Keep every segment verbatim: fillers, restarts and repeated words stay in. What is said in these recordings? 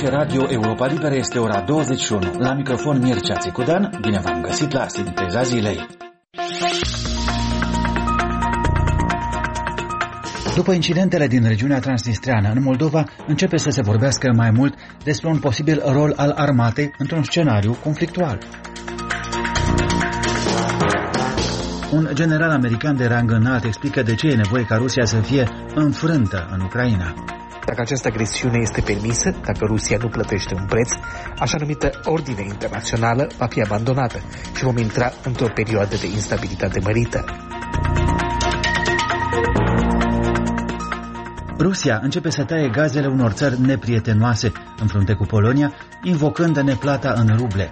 Aici Radio Europa Liberă, este ora douăzeci și unu. La microfon Mircea Țicudan, bine v-am găsit la Sinteza Zilei. După incidentele din regiunea transnistreană, în Moldova începe să se vorbească mai mult despre un posibil rol al armatei într-un scenariu conflictual. Un general american de rang înalt explică de ce e nevoie ca Rusia să fie înfrântă în Ucraina. Dacă această agresiune este permisă, dacă Rusia nu plătește un preț, așa numită ordine internațională va fi abandonată și vom intra într-o perioadă de instabilitate mărită. Rusia începe să taie gazele unor țări neprietenoase în frunte cu Polonia, invocând neplata în ruble.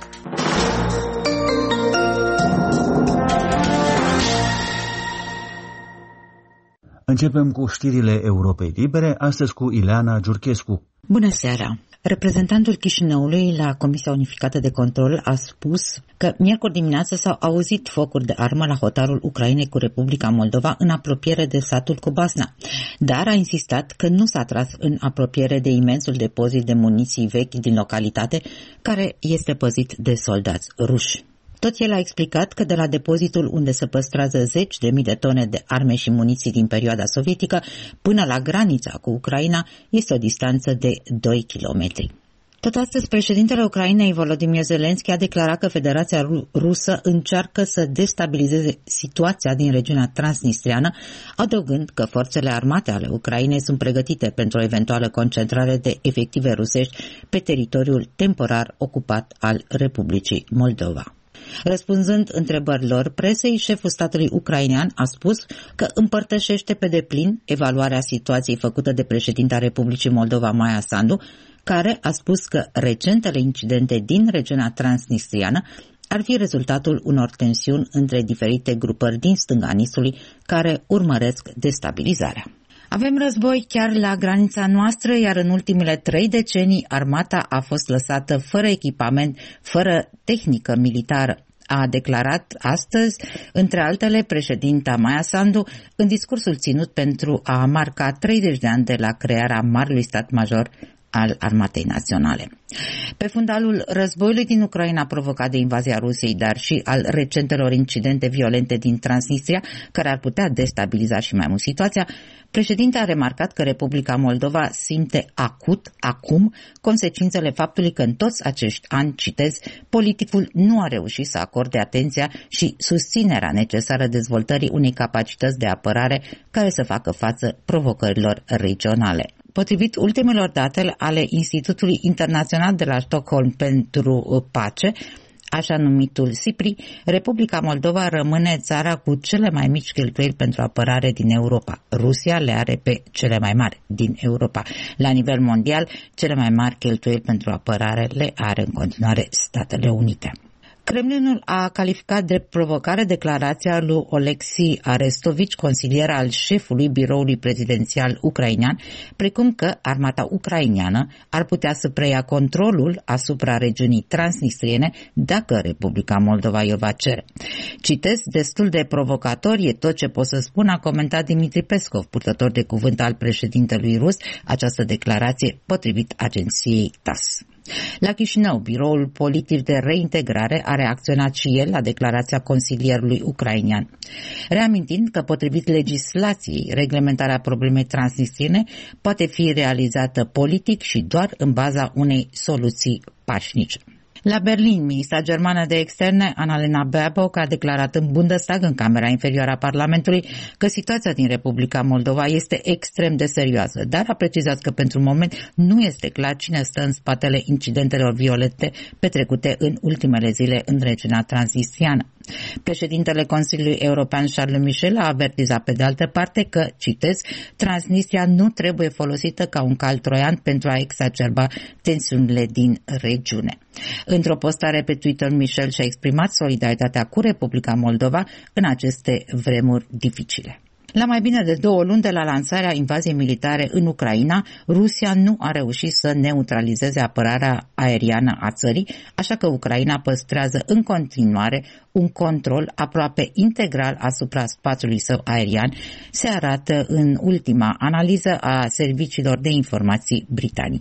Începem cu știrile Europei Libere, astăzi cu Ileana Giurchescu. Bună seara! Reprezentantul Chișinăului la Comisia Unificată de Control a spus că miercuri dimineață s-au auzit focuri de armă la hotarul Ucrainei cu Republica Moldova în apropiere de satul Cobasna, dar a insistat că nu s-a tras în apropiere de imensul depozit de muniții vechi din localitate, care este păzit de soldați ruși. Tot el a explicat că de la depozitul unde se păstrează zeci de mii de tone de arme și muniții din perioada sovietică până la granița cu Ucraina este o distanță de doi kilometri. Tot astăzi, președintele Ucrainei, Volodymyr Zelensky, a declarat că Federația Rusă încearcă să destabilizeze situația din regiunea transnistreană, adăugând că forțele armate ale Ucrainei sunt pregătite pentru o eventuală concentrare de efective rusești pe teritoriul temporar ocupat al Republicii Moldova. Răspunzând întrebărilor presei, șeful statului ucrainean a spus că împărtășește pe deplin evaluarea situației făcută de președinta Republicii Moldova, Maia Sandu, care a spus că recentele incidente din regiunea transnistriană ar fi rezultatul unor tensiuni între diferite grupări din stânga Nistului care urmăresc destabilizarea. Avem război chiar la granița noastră, iar în ultimele trei decenii armata a fost lăsată fără echipament, fără tehnică militară, a declarat astăzi, între altele, președinta Maia Sandu în discursul ținut pentru a marca treizeci de ani de la crearea Marelui Stat Major al Armatei Naționale. Pe fundalul războiului din Ucraina provocat de invazia Rusiei, dar și al recentelor incidente violente din Transnistria, care ar putea destabiliza și mai mult situația, președintele a remarcat că Republica Moldova simte acut, acum, consecințele faptului că în toți acești ani, citez, politicul nu a reușit să acorde atenția și susținerea necesară dezvoltării unei capacități de apărare care să facă față provocărilor regionale. Potrivit ultimelor date ale Institutului Internațional de la Stockholm pentru Pace, așa numitul SIPRI, Republica Moldova rămâne țara cu cele mai mici cheltuieli pentru apărare din Europa. Rusia le are pe cele mai mari din Europa. La nivel mondial, cele mai mari cheltuieli pentru apărare le are în continuare Statele Unite. Kremlinul a calificat de provocare declarația lui Oleksii Arestovici, consilier al șefului biroului prezidențial ucrainean, precum că armata ucraineană ar putea să preia controlul asupra regiunii transnistriene dacă Republica Moldova i-o va cere. Citesc, destul de provocator e tot ce pot să spun, a comentat Dimitri Peskov, purtător de cuvânt al președintelui rus, această declarație potrivit agenției T A S S. La Chișinău, biroul politic de reintegrare a reacționat și el la declarația consilierului ucrainean, reamintind că potrivit legislației, reglementarea problemei transnistriene poate fi realizată politic și doar în baza unei soluții pașnice. La Berlin, ministra germană de externe, Annalena Baerbock, a declarat în Bundestag, în Camera Inferioară a Parlamentului, că situația din Republica Moldova este extrem de serioasă, dar a precizat că pentru moment nu este clar cine stă în spatele incidentelor violente petrecute în ultimele zile în regiunea transnistriană. Președintele Consiliului European Charles Michel a avertizat pe de altă parte că, citez, Transnistria nu trebuie folosită ca un cal troian pentru a exacerba tensiunile din regiune. Într-o postare pe Twitter, Michel și-a exprimat solidaritatea cu Republica Moldova în aceste vremuri dificile. La mai bine de două luni de la lansarea invaziei militare în Ucraina, Rusia nu a reușit să neutralizeze apărarea aeriană a țării, așa că Ucraina păstrează în continuare un control aproape integral asupra spațiului său aerian, se arată în ultima analiză a serviciilor de informații britanice.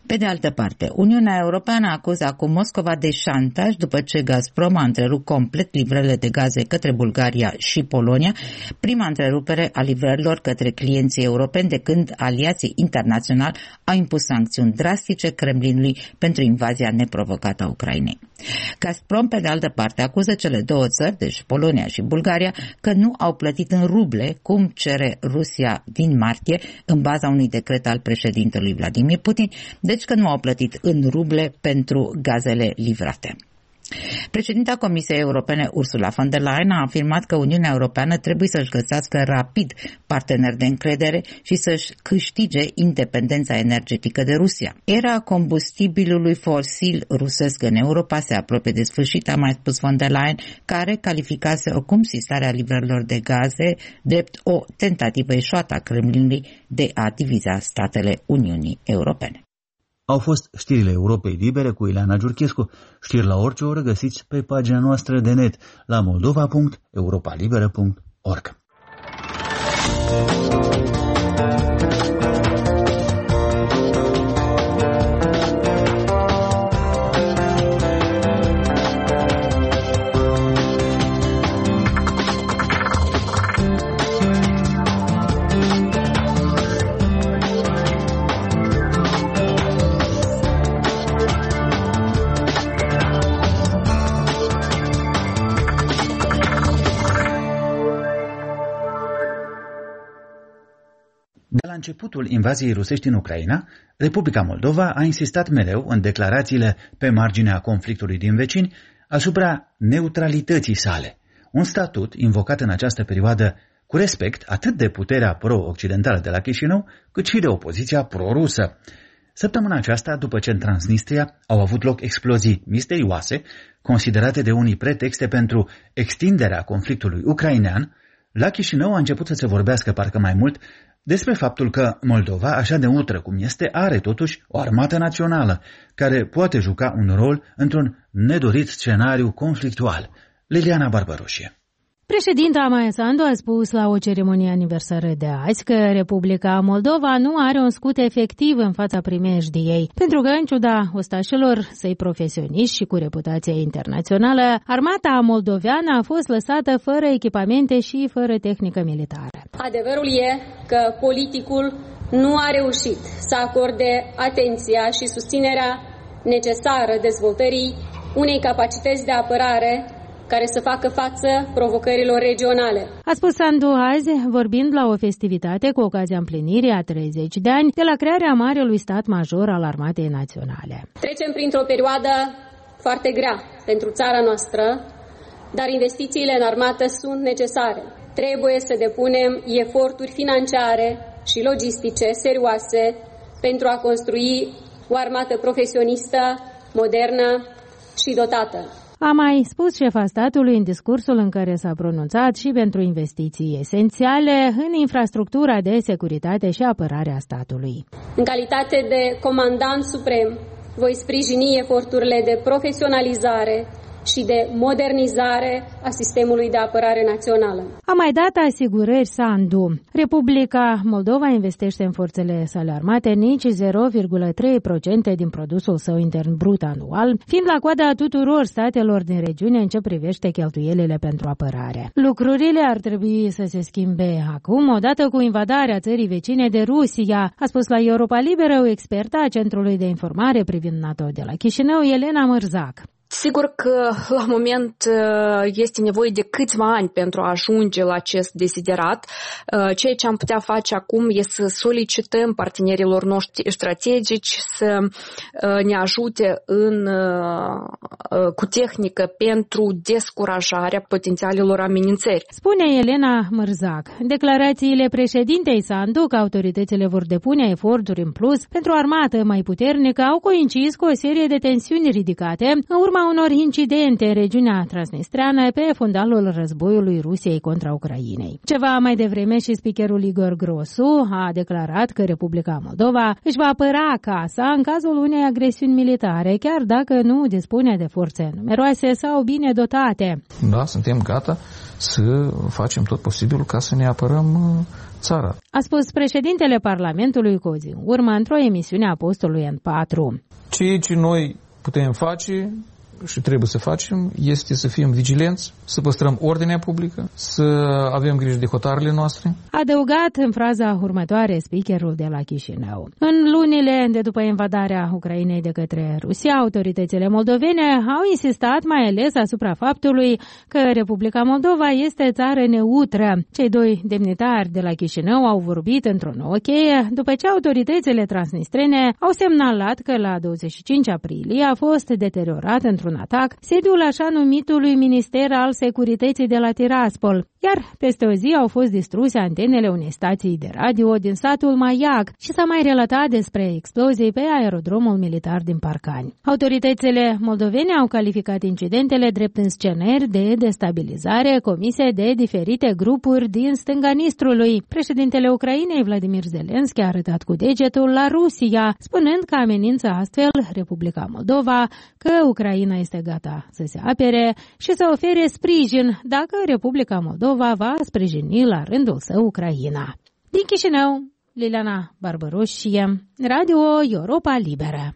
Pe de altă parte, Uniunea Europeană acuză acum Moscova de șantaj după ce Gazprom a întrerupt complet livrările de gaze către Bulgaria și Polonia, prima întrerupere a livrărilor către clienții europeni de când aliații internaționali au impus sancțiuni drastice Kremlinului pentru invazia neprovocată a Ucrainei. Gazprom, pe de altă parte, acuză cele două țări, deci Polonia și Bulgaria, că nu au plătit în ruble, cum cere Rusia din martie, în baza unui decret al președintelui Vladimir Putin, deci că nu au plătit în ruble pentru gazele livrate. Președinta Comisiei Europene Ursula von der Leyen a afirmat că Uniunea Europeană trebuie să-și găsească rapid parteneri de încredere și să-și câștige independența energetică de Rusia. Era combustibilului fosil rusesc în Europa se apropie de sfârșit, a mai spus von der Leyen, care calificase oricum sistarea livrărilor de gaze drept o tentativă eșuată a Kremlinului de a diviza statele Uniunii Europene. Au fost știrile Europei Libere cu Ileana Giurchescu. Știri la orice oră găsiți pe pagina noastră de net la moldova punct europa liberă punct org. De la începutul invaziei rusești în Ucraina, Republica Moldova a insistat mereu în declarațiile pe marginea conflictului din vecini asupra neutralității sale, un statut invocat în această perioadă cu respect atât de puterea pro-occidentală de la Chișinău, cât și de opoziția pro-rusă. Săptămâna aceasta, după ce în Transnistria au avut loc explozii misterioase, considerate de unii pretexte pentru extinderea conflictului ucrainean, la Chișinău a început să se vorbească parcă mai mult despre faptul că Moldova, așa de neutră cum este, are totuși o armată națională, care poate juca un rol într-un nedorit scenariu conflictual. Liliana Barbaroșie. Președinta Maia Sandu a spus la o ceremonie aniversară de azi că Republica Moldova nu are un scut efectiv în fața primejdiei, pentru că, în ciuda ostașilor săi profesioniști și cu reputație internațională, armata moldoveană a fost lăsată fără echipamente și fără tehnică militară. Adevărul e că politicul nu a reușit să acorde atenția și susținerea necesară dezvoltării unei capacități de apărare care să facă față provocărilor regionale. A spus Sandu azi, vorbind la o festivitate cu ocazia împlinirii a treizeci de ani de la crearea Marelui Stat Major al Armatei Naționale. Trecem printr-o perioadă foarte grea pentru țara noastră, dar investițiile în armată sunt necesare. Trebuie să depunem eforturi financiare și logistice serioase pentru a construi o armată profesionistă, modernă și dotată. A mai spus șefa statului în discursul în care s-a pronunțat și pentru investiții esențiale în infrastructura de securitate și apărare a statului. În calitate de comandant suprem, voi sprijini eforturile de profesionalizare și de modernizare a sistemului de apărare națională. A mai dat asigurări Sandu. Republica Moldova investește în forțele sale armate nici zero virgulă trei la sută din produsul său intern brut anual, fiind la coada tuturor statelor din regiune în ce privește cheltuielile pentru apărare. Lucrurile ar trebui să se schimbe acum, odată cu invadarea țării vecine de Rusia, a spus la Europa Liberă o expertă a Centrului de Informare privind NATO de la Chișinău, Elena Mărzac. Sigur că la moment este nevoie de câțiva ani pentru a ajunge la acest desiderat. Ceea ce am putea face acum este să solicităm partenerilor noștri strategici să ne ajute în, cu tehnică pentru descurajarea potențialelor amenințări. Spune Elena Mărzac. Declarațiile președintei Sandu că autoritățile vor depune eforturi în plus pentru o armată mai puternică au coincis cu o serie de tensiuni ridicate în urma unor incidente în regiunea transnistreană pe fundalul războiului Rusiei contra Ucrainei. Ceva mai devreme și speakerul Igor Grosu a declarat că Republica Moldova își va apăra casa în cazul unei agresiuni militare, chiar dacă nu dispune de forțe numeroase sau bine dotate. Da, suntem gata să facem tot posibilul ca să ne apărăm țara. A spus președintele Parlamentului cu o zi în urmă într-o emisiune a postului N patru. Ceea ce noi putem face și trebuie să facem este să fim vigilenți, să păstrăm ordinea publică, să avem grijă de hotarele noastre. Adăugat în fraza următoare speakerul de la Chișinău. În lunile de după invadarea Ucrainei de către Rusia, autoritățile moldovene au insistat mai ales asupra faptului că Republica Moldova este țară neutră. Cei doi demnitari de la Chișinău au vorbit într-o nouă cheie după ce autoritățile transnistrene au semnalat că la douăzeci și cinci aprilie a fost deteriorat într-un atac sediul așa numitului Minister al Securității de la Tiraspol, iar peste o zi au fost distruse antenele unei stații de radio din satul Maiac și s-a mai relatat despre explozii pe aerodromul militar din Parcani. Autoritățile moldovene au calificat incidentele drept înscenări de destabilizare comise de diferite grupuri din stânga Nistrului. Președintele Ucrainei, Vladimir Zelenski, a arătat cu degetul la Rusia, spunând că amenință astfel Republica Moldova, că Ucraina este gata să se apere și să ofere sprijin dacă Republica Moldova va sprijini la rândul său Ucraina. Din Chișinău, Liliana Barbaroșie, Radio Europa Liberă.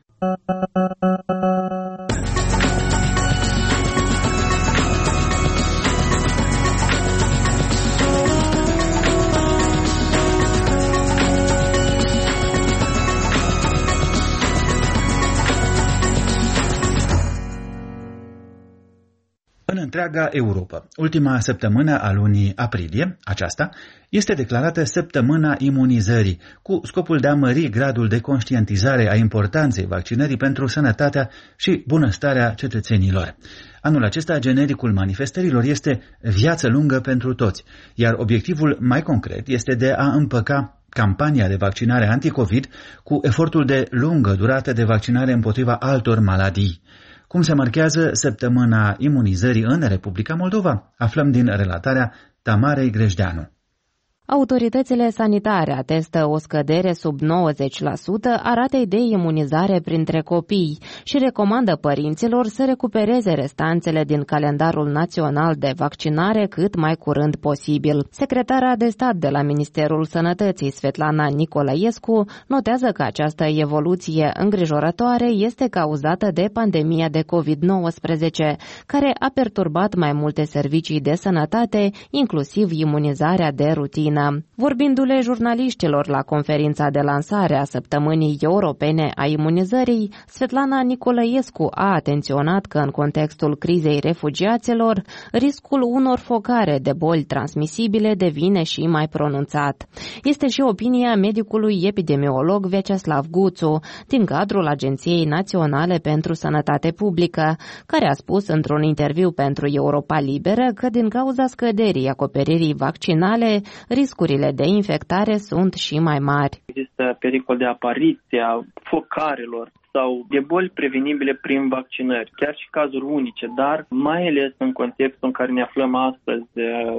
În întreaga Europa, ultima săptămână a lunii aprilie, aceasta, este declarată săptămâna imunizării, cu scopul de a mări gradul de conștientizare a importanței vaccinării pentru sănătatea și bunăstarea cetățenilor. Anul acesta, genericul manifestărilor este viață lungă pentru toți, iar obiectivul mai concret este de a împăca campania de vaccinare anticovid cu efortul de lungă durată de vaccinare împotriva altor maladii. Cum se marchează săptămâna imunizării în Republica Moldova? Aflăm din relatarea Tamarei Grejdeanu. Autoritățile sanitare atestă o scădere sub nouăzeci la sută a ratei de imunizare printre copii și recomandă părinților să recupereze restanțele din calendarul național de vaccinare cât mai curând posibil. Secretara de stat de la Ministerul Sănătății, Svetlana Nicolaescu, notează că această evoluție îngrijorătoare este cauzată de pandemia de covid nouăsprezece, care a perturbat mai multe servicii de sănătate, inclusiv imunizarea de rutină. Vorbindu-le jurnaliștilor la conferința de lansare a Săptămânii Europene a Imunizării, Svetlana Nicolaescu a atenționat că în contextul crizei refugiaților, riscul unor focare de boli transmisibile devine și mai pronunțat. Este și opinia medicului epidemiolog Vyacheslav Guțu, din cadrul Agenției Naționale pentru Sănătate Publică, care a spus într-un interviu pentru Europa Liberă că din cauza scăderii acoperirii vaccinale, riscurile de infectare sunt și mai mari. Există pericol de apariție a focarelor sau de boli prevenibile prin vaccinări, chiar și cazuri unice, dar mai ales în contextul în care ne aflăm astăzi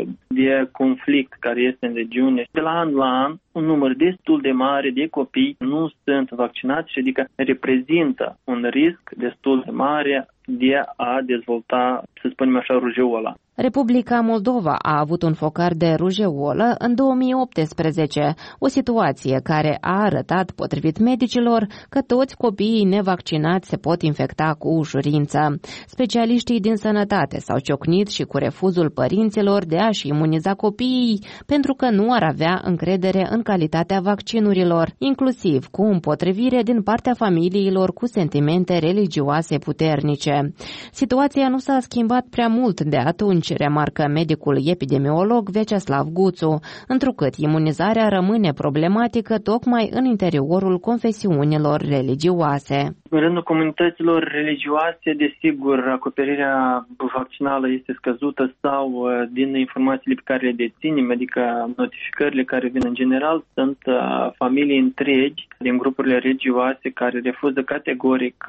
de conflict care este în regiune. De la an la an, un număr destul de mare de copii nu sunt vaccinați și adică reprezintă un risc destul de mare de a dezvolta, să spunem așa, rujeola. Republica Moldova a avut un focar de rujeolă în două mii optsprezece, o situație care a arătat, potrivit medicilor, că toți copiii nevaccinați se pot infecta cu ușurință. Specialiștii din sănătate s-au ciocnit și cu refuzul părinților de a-și imuniza copiii pentru că nu ar avea încredere în calitatea vaccinurilor, inclusiv cu împotrivire din partea familiilor cu sentimente religioase puternice. Situația nu s-a schimbat prea mult de atunci, remarcă medicul epidemiolog Vyacheslav Guțu, întrucât imunizarea rămâne problematică tocmai în interiorul confesiunilor religioase. În rândul comunităților religioase, desigur, acoperirea vaccinală este scăzută sau din informațiile pe care le deținem, adică notificările care vin în general, sunt familii întregi din grupurile religioase care refuză categoric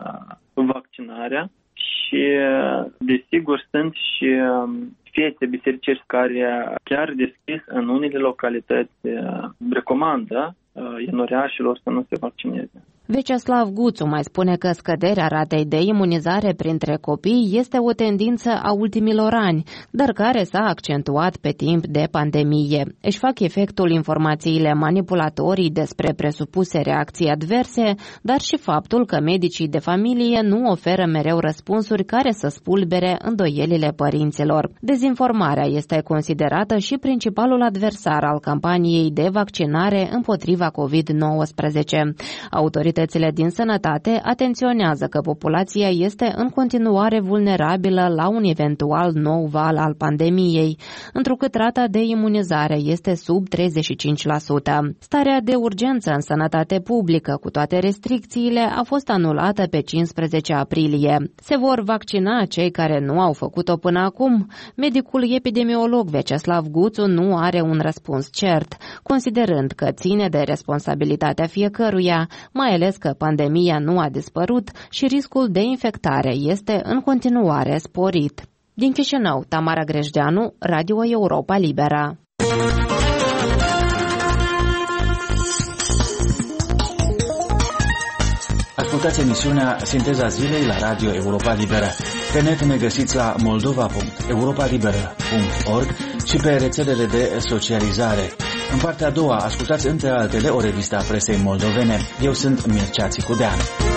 vaccinarea și, desigur, sunt și fete bisericești care chiar deschis în unele localități recomandă ienoreașilor să nu se vaccineze. Vyacheslav Guțu mai spune că scăderea ratei de imunizare printre copii este o tendință a ultimilor ani, dar care s-a accentuat pe timp de pandemie. Își fac efectul informațiile manipulatorii despre presupuse reacții adverse, dar și faptul că medicii de familie nu oferă mereu răspunsuri care să spulbere îndoielile părinților. Dezinformarea este considerată și principalul adversar al campaniei de vaccinare împotriva covid nouăsprezece. Autoritățile din sănătate atenționează că populația este în continuare vulnerabilă la un eventual nou val al pandemiei, întrucât rata de imunizare este sub treizeci și cinci la sută. Starea de urgență în sănătate publică, cu toate restricțiile, a fost anulată pe cincisprezece aprilie. Se vor vaccina cei care nu au făcut-o până acum? Medicul epidemiolog Vyacheslav Guțu nu are un răspuns cert, considerând că ține de responsabilitatea fiecăruia, mai ales că pandemia nu a dispărut și riscul de infectare este în continuare sporit. Din Chișinău, Tamara Grejdeanu, Radio Europa Liberă. Ascultați emisiunea Sinteza Zilei la Radio Europa Liberă. Pe net ne găsiți la moldova punct europa liberă punct org și pe rețelele de socializare. În partea a doua, ascultați între altele o revistă a presei moldovene. Eu sunt Mircea Țicudean.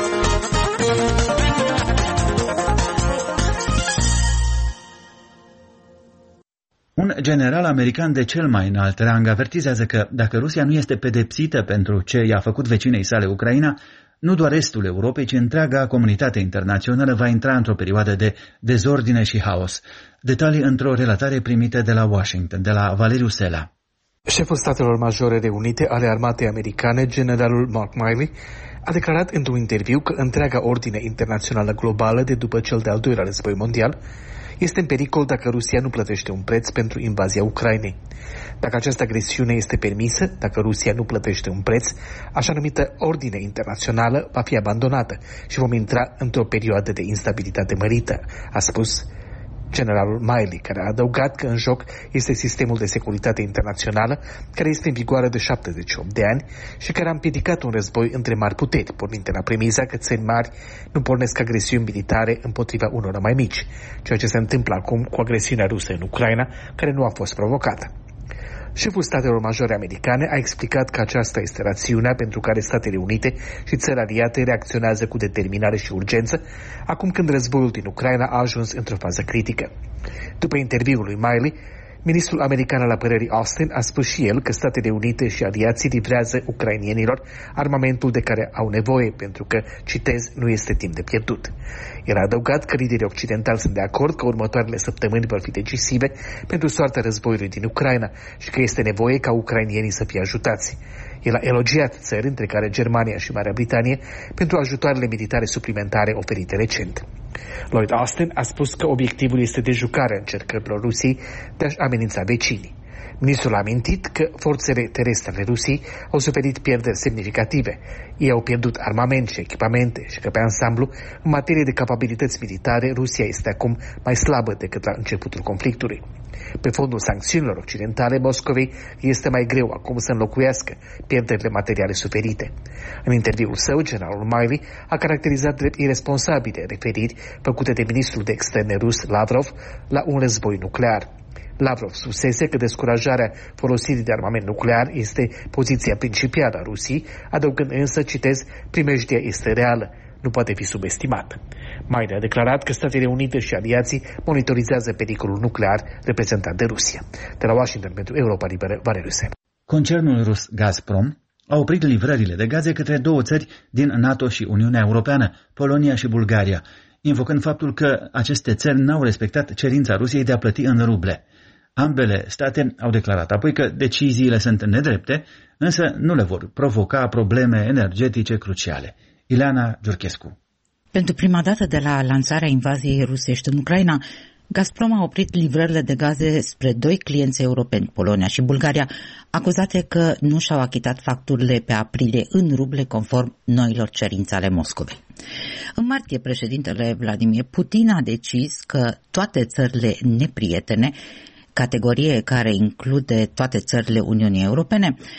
Un general american de cel mai înalt rang avertizează că dacă Rusia nu este pedepsită pentru ce i-a făcut vecinei sale Ucraina, nu doar estul Europei, ci întreaga comunitate internațională va intra într-o perioadă de dezordine și haos. Detalii într-o relatare primită de la Washington, de la Valeriu Sela. Șeful Statelor Majore Reunite ale Armatei Americane, generalul Mark Milley, a declarat într-un interviu că întreaga ordine internațională globală de după cel de-al doilea război mondial este în pericol dacă Rusia nu plătește un preț pentru invazia Ucrainei. Dacă această agresiune este permisă, dacă Rusia nu plătește un preț, așa numită ordine internațională va fi abandonată și vom intra într-o perioadă de instabilitate mărită, a spus generalul Milley, care a adăugat că în joc este sistemul de securitate internațională, care este în vigoare de șaptezeci și opt de ani și care a împiedicat un război între mari puteri, pornind de la premiza că țări mari nu pornesc agresiuni militare împotriva unora mai mici, ceea ce se întâmplă acum cu agresiunea rusă în Ucraina, care nu a fost provocată. Șeful Statelor Majore Americane a explicat că aceasta este rațiunea pentru care Statele Unite și țări aliate reacționează cu determinare și urgență, acum când războiul din Ucraina a ajuns într-o fază critică. După interviul lui Milley, ministrul american al apărării Austin a spus și el că Statele Unite și aliații livrează ucrainienilor armamentul de care au nevoie, pentru că, citez, nu este timp de pierdut. El a adăugat că liderii occidentali sunt de acord că următoarele săptămâni vor fi decisive pentru soarta războiului din Ucraina și că este nevoie ca ucrainienii să fie ajutați. El a elogiat țări, între care Germania și Marea Britanie, pentru ajutoarele militare suplimentare oferite recent. Lloyd Austin a spus că obiectivul este dejucarea încercărilor Rusiei de a-și amenința vecinii. Ministrul a amintit că forțele terestre ale Rusiei au suferit pierderi semnificative. Ei au pierdut armament și echipamente și că pe ansamblu, în materie de capabilități militare, Rusia este acum mai slabă decât la începutul conflictului. Pe fondul sancțiunilor occidentale, Moscovei este mai greu acum să înlocuiască pierderile materiale suferite. În interviul său, generalul Milley a caracterizat drept irresponsabile referiri făcute de ministrul de externe rus Lavrov la un război nuclear. Lavrov spusese că descurajarea folosirii de armament nuclear este poziția principală a Rusiei, adăugând însă, citez, primejdia este reală, nu poate fi subestimată. Milley a declarat că Statele Unite și aliații monitorizează pericolul nuclear reprezentat de Rusia. De la Washington pentru Europa Liberă, Valeriu Sela. Concernul rus Gazprom a oprit livrările de gaze către două țări din NATO și Uniunea Europeană, Polonia și Bulgaria, invocând faptul că aceste țări n-au respectat cerința Rusiei de a plăti în ruble. Ambele state au declarat apoi că deciziile sunt nedrepte, însă nu le vor provoca probleme energetice cruciale. Ileana Giurchescu. Pentru prima dată de la lansarea invaziei rusești în Ucraina, Gazprom a oprit livrările de gaze spre doi clienți europeni, Polonia și Bulgaria, acuzate că nu și-au achitat facturile pe aprilie în ruble conform noilor cerințe ale Moscovei. În martie, președintele Vladimir Putin a decis că toate țările neprietene, categorie care include toate țările Uniunii Europene,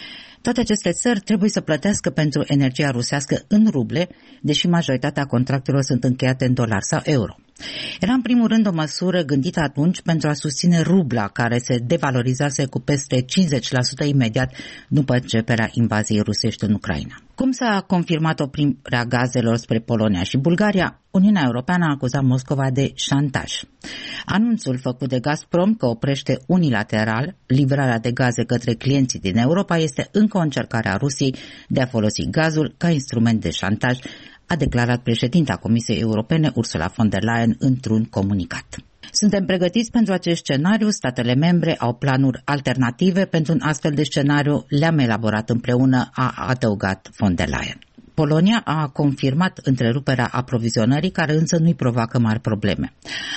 Toate aceste țări trebuie să plătească pentru energia rusească în ruble, deși majoritatea contractelor sunt încheiate în dolari sau euro. Era în primul rând o măsură gândită atunci pentru a susține rubla, care se devalorizase cu peste cincizeci la sută imediat după începerea invaziei rusești în Ucraina. Cum s-a confirmat oprirea gazelor spre Polonia și Bulgaria, Uniunea Europeană a acuzat Moscova de șantaj. Anunțul făcut de Gazprom că oprește unilateral livrarea de gaze către clienții din Europa este încă o încercare a Rusiei de a folosi gazul ca instrument de șantaj, a declarat președinta Comisiei Europene Ursula von der Leyen într-un comunicat. Suntem pregătiți pentru acest scenariu, statele membre au planuri alternative pentru un astfel de scenariu, le-am elaborat împreună, a adăugat von der Leyen. Polonia a confirmat întreruperea aprovizionării, care însă nu-i provoacă mari probleme.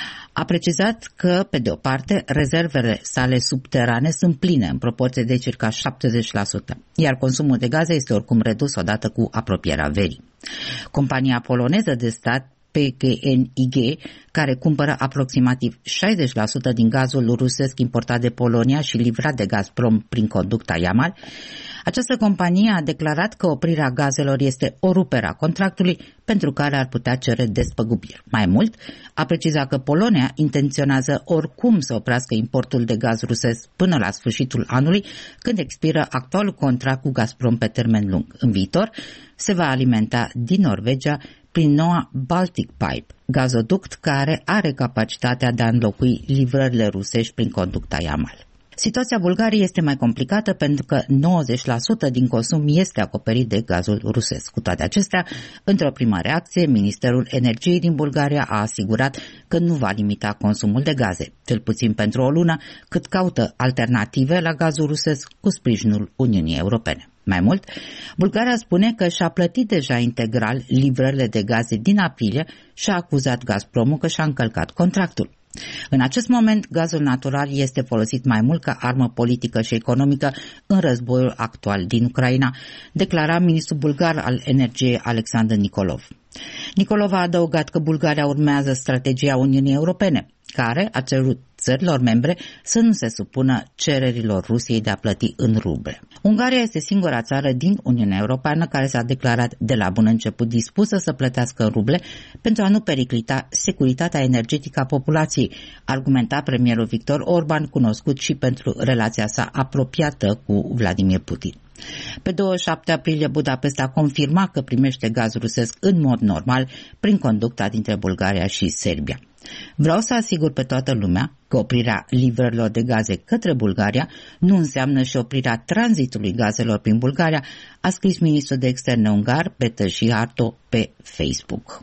A precizat că, pe de o parte, rezervele sale subterane sunt pline în proporție de circa șaptezeci la sută, iar consumul de gaze este oricum redus odată cu apropierea verii. Compania poloneză de stat P G N I G, care cumpără aproximativ șaizeci la sută din gazul rusesc importat de Polonia și livrat de Gazprom prin conducta Yamal, această companie a declarat că oprirea gazelor este o rupere a contractului pentru care ar putea cere despăgubiri. Mai mult, a precizat că Polonia intenționează oricum să oprească importul de gaz rusesc până la sfârșitul anului, când expiră actualul contract cu Gazprom pe termen lung. În viitor, se va alimenta din Norvegia prin noua Baltic Pipe, gazoduct care are capacitatea de a înlocui livrările rusești prin conducta Yamal. Situația Bulgariei este mai complicată pentru că nouăzeci la sută din consum este acoperit de gazul rusesc. Cu toate acestea, într-o primă reacție, Ministerul Energiei din Bulgaria a asigurat că nu va limita consumul de gaze, cel puțin pentru o lună, cât caută alternative la gazul rusesc cu sprijinul Uniunii Europene. Mai mult, Bulgaria spune că și-a plătit deja integral livrările de gaze din aprilie și a acuzat Gazpromul că și-a încălcat contractul. În acest moment, gazul natural este folosit mai mult ca armă politică și economică în războiul actual din Ucraina, declara ministrul bulgar al energiei Alexandru Nicolov. Nicolov a adăugat că Bulgaria urmează strategia Uniunii Europene, care a cerut țărilor membre să nu se supună cererilor Rusiei de a plăti în ruble. Ungaria este singura țară din Uniunea Europeană care s-a declarat de la bun început dispusă să plătească în ruble pentru a nu periclita securitatea energetică a populației, argumenta premierul Victor Orban, cunoscut și pentru relația sa apropiată cu Vladimir Putin. Pe douăzeci și șapte aprilie, Budapesta a confirmat că primește gaz rusesc în mod normal prin conducta dintre Bulgaria și Serbia. Vreau să asigur pe toată lumea că oprirea livrărilor de gaze către Bulgaria nu înseamnă și oprirea tranzitului gazelor prin Bulgaria, a scris ministrul de externe ungar Péter Szijjártó pe Facebook.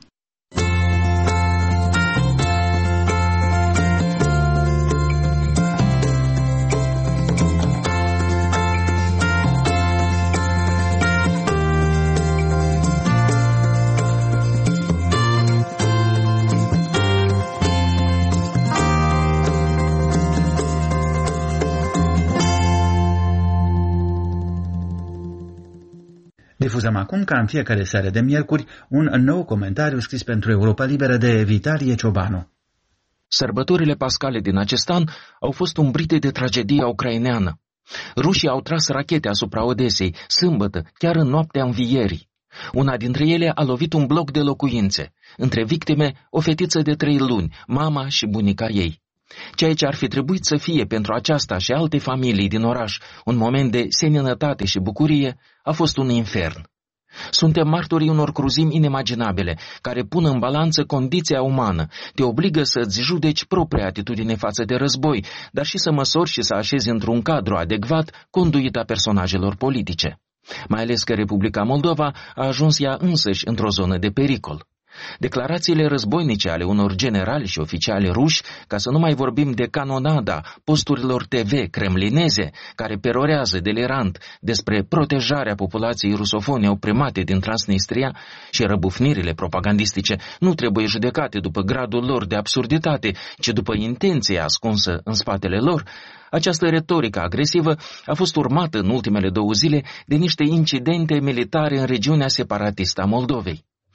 Difuzăm acum, ca în fiecare seară de miercuri, un nou comentariu scris pentru Europa Liberă de Vitalie Ciobanu. Sărbătorile pascale din acest an au fost umbrite de tragedia ucraineană. Rușii au tras rachete asupra Odesei, sâmbătă, chiar în noaptea învierii. Una dintre ele a lovit un bloc de locuințe. Între victime, o fetiță de trei luni, mama și bunica ei. Ceea ce ar fi trebuit să fie pentru aceasta și alte familii din oraș un moment de seninătate și bucurie, a fost un infern. Suntem martorii unor cruzimi inimaginabile, care pun în balanță condiția umană, te obligă să-ți judeci propria atitudine față de război, dar și să măsori și să așezi într-un cadru adecvat conduita personajelor politice. Mai ales că Republica Moldova a ajuns ea însăși într-o zonă de pericol. Declarațiile războinice ale unor generali și oficiali ruși, ca să nu mai vorbim de canonada posturilor T V kremlineze, care perorează delirant despre protejarea populației rusofone oprimate din Transnistria, și răbufnirile propagandistice nu trebuie judecate după gradul lor de absurditate, ci după intenția ascunsă în spatele lor. Această retorică agresivă a fost urmată în ultimele două zile de niște incidente militare în regiunea separatistă a Moldovei.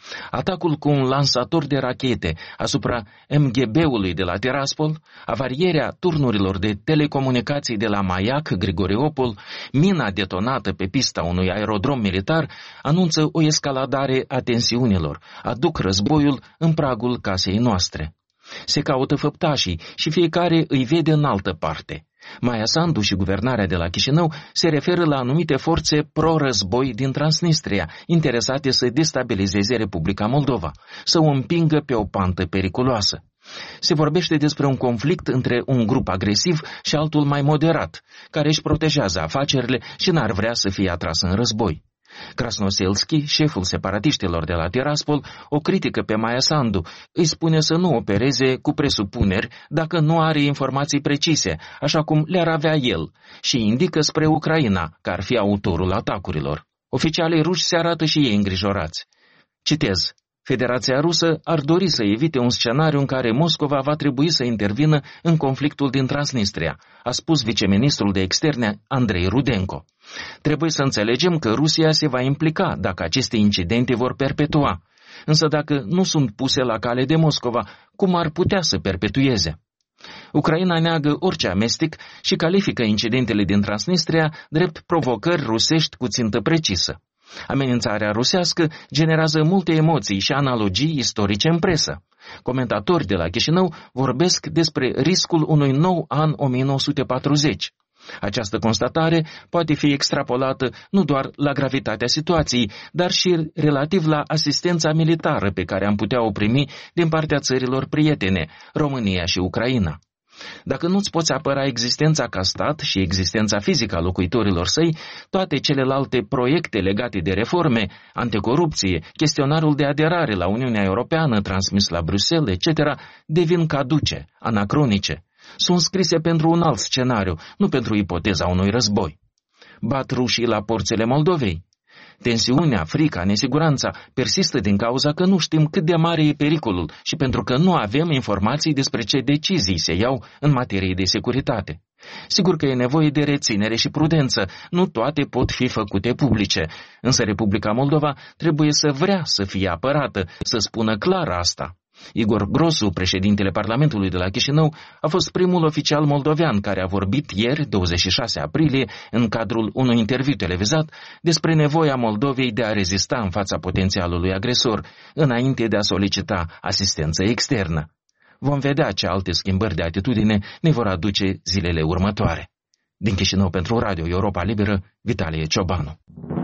Atacul cu un lansator de rachete asupra M G B-ului de la Tiraspol, avarierea turnurilor de telecomunicații de la Maiac, Grigoreopol, mina detonată pe pista unui aerodrom militar, anunță o escaladare a tensiunilor, aduc războiul în pragul casei noastre. Se caută făptașii și fiecare îi vede în altă parte. Maia Sandu și guvernarea de la Chișinău se referă la anumite forțe pro-război din Transnistria, interesate să destabilizeze Republica Moldova, să o împingă pe o pantă periculoasă. Se vorbește despre un conflict între un grup agresiv și altul mai moderat, care își protejează afacerile și n-ar vrea să fie atras în război. Krasnoselski, șeful separatiștilor de la Tiraspol, o critică pe Maia Sandu, îi spune să nu opereze cu presupuneri dacă nu are informații precise, așa cum le-ar avea el, și indică spre Ucraina, că ar fi autorul atacurilor. Oficialii ruși se arată și ei îngrijorați. Citez: Federația Rusă ar dori să evite un scenariu în care Moscova va trebui să intervină în conflictul din Transnistria, a spus viceministrul de externe Andrei Rudenko. Trebuie să înțelegem că Rusia se va implica dacă aceste incidente vor perpetua, însă dacă nu sunt puse la cale de Moscova, cum ar putea să perpetueze? Ucraina neagă orice amestec și califică incidentele din Transnistria drept provocări rusești cu țintă precisă. Amenințarea rusească generează multe emoții și analogii istorice în presă. Comentatori de la Chișinău vorbesc despre riscul unui nou an o mie nouă sute patruzeci. Această constatare poate fi extrapolată nu doar la gravitatea situației, dar și relativ la asistența militară pe care am putea o primi din partea țărilor prietene, România și Ucraina. Dacă nu-ți poți apăra existența ca stat și existența fizică a locuitorilor săi, toate celelalte proiecte legate de reforme, anticorupție, chestionarul de aderare la Uniunea Europeană transmis la Bruxelles, et cetera, devin caduce, anacronice. Sunt scrise pentru un alt scenariu, nu pentru ipoteza unui război. Bat rușii la porțile Moldovei. Tensiunea, frica, nesiguranța persistă din cauza că nu știm cât de mare e pericolul și pentru că nu avem informații despre ce decizii se iau în materie de securitate. Sigur că e nevoie de reținere și prudență, nu toate pot fi făcute publice, însă Republica Moldova trebuie să vrea să fie apărată, să spună clar asta. Igor Grosu, președintele Parlamentului de la Chișinău, a fost primul oficial moldovean care a vorbit ieri, douăzeci și șase aprilie, în cadrul unui interviu televizat, despre nevoia Moldovei de a rezista în fața potențialului agresor, înainte de a solicita asistență externă. Vom vedea ce alte schimbări de atitudine ne vor aduce zilele următoare. Din Chișinău pentru Radio Europa Liberă, Vitalie Ciobanu.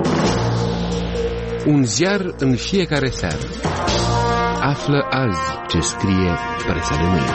Un ziar în fiecare seară. Află azi ce scrie presa de mâine.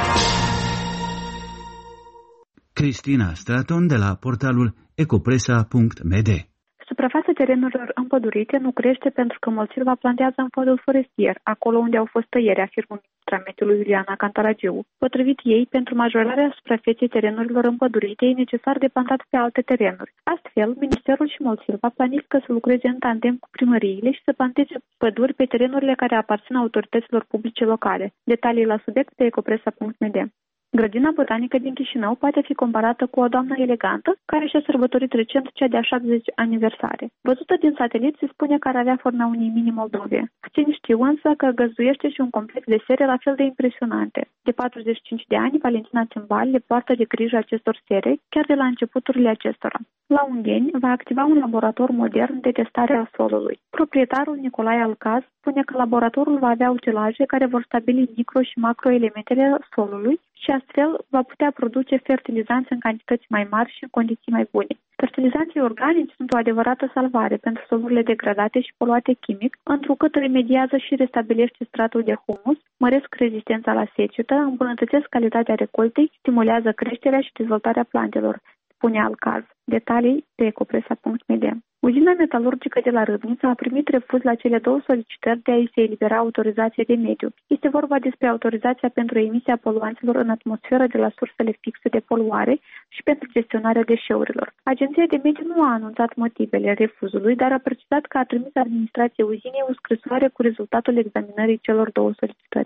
Cristina Straton de la portalul ecopresa punct m d. Suprafața terenurilor împădurite nu crește pentru că Molsilva plantează în podul forestier, acolo unde au fost tăieri, afirmă ministra mediului Iuliana Cantaragiu. Potrivit ei, pentru majorarea suprafeței terenurilor împădurite e necesar de plantat pe alte terenuri. Astfel, Ministerul și Molsilva planifică să lucreze în tandem cu primăriile și să planteze păduri pe terenurile care aparțin autorităților publice locale. Detalii la subiect pe ecopresa punct m d. Grădina botanică din Chișinău poate fi comparată cu o doamnă elegantă care și-a sărbătorit recent cea de-a șaptezecea aniversare. Văzută din satelit, se spune că ar avea forma unei mini-Moldove. Puțini știu însă că găzduiește și un complex de sere la fel de impresionante. De patruzeci și cinci de ani, Valentina Țimbal le poartă de grijă acestor sere, chiar de la începuturile acestora. La Ungheni va activa un laborator modern de testare a solului. Proprietarul Nicolae Alcaz spune că laboratorul va avea utilaje care vor stabili micro- și macroelementele solului și astfel va putea produce fertilizanți în cantități mai mari și în condiții mai bune. Fertilizanții organici sunt o adevărată salvare pentru solurile degradate și poluate chimic, întrucât remediază și restabilește stratul de humus, măresc rezistența la secetă, îmbunătățesc calitatea recoltei, stimulează creșterea și dezvoltarea plantelor, spune Alcaz. Detalii pe ecopresa punct m d. Uzina metalurgică de la Râbnița a primit refuz la cele două solicitări de a-i se elibera autorizație de mediu. Este vorba despre autorizația pentru emisia poluanților în atmosferă de la sursele fixe de poluare și pentru gestionarea deșeurilor. Agenția de mediu nu a anunțat motivele refuzului, dar a precizat că a trimis administrației uzinei o scrisoare cu rezultatul examinării celor două solicitări.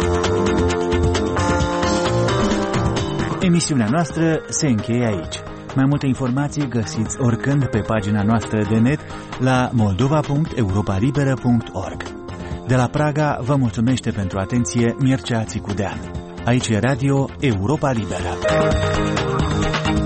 Emisiunea noastră se încheie aici. Mai multe informații găsiți oricând pe pagina noastră de net la moldova punct europa liberă punct org. De la Praga vă mulțumește pentru atenție Mircea Țicudean. Aici e Radio Europa Liberă.